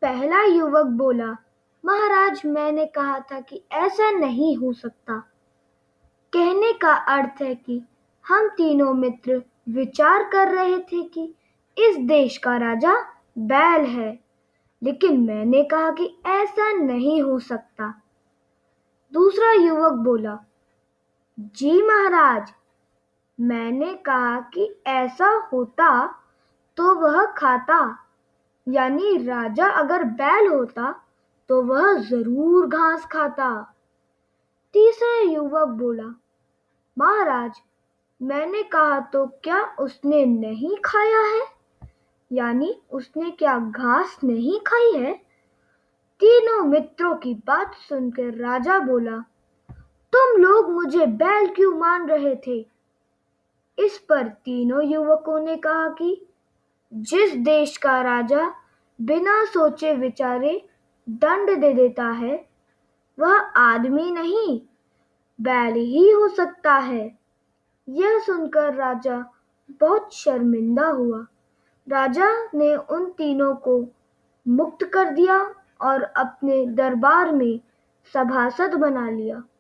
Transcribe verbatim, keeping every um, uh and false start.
पहला युवक बोला, महाराज, मैंने कहा था कि ऐसा नहीं हो सकता। कहने का अर्थ है कि हम तीनों मित्र विचार कर रहे थे कि इस देश का राजा बैल है, लेकिन मैंने कहा कि ऐसा नहीं हो सकता। दूसरा युवक बोला, जी महाराज, मैंने कहा कि ऐसा होता तो वह खाता, यानी राजा अगर बैल होता तो वह जरूर घास खाता। तीसरा युवक बोला, महाराज, मैंने कहा तो क्या उसने नहीं खाया है, यानी उसने क्या घास नहीं खाई है। तीनों मित्रों की बात सुनकर राजा बोला, तुम लोग मुझे बैल क्यों मान रहे थे। इस पर तीनों युवकों ने कहा कि जिस देश का राजा बिना सोचे विचारे दंड दे देता है वह आदमी नहीं बैल ही हो सकता है। यह सुनकर राजा बहुत शर्मिंदा हुआ। राजा ने उन तीनों को मुक्त कर दिया और अपने दरबार में सभासद बना लिया।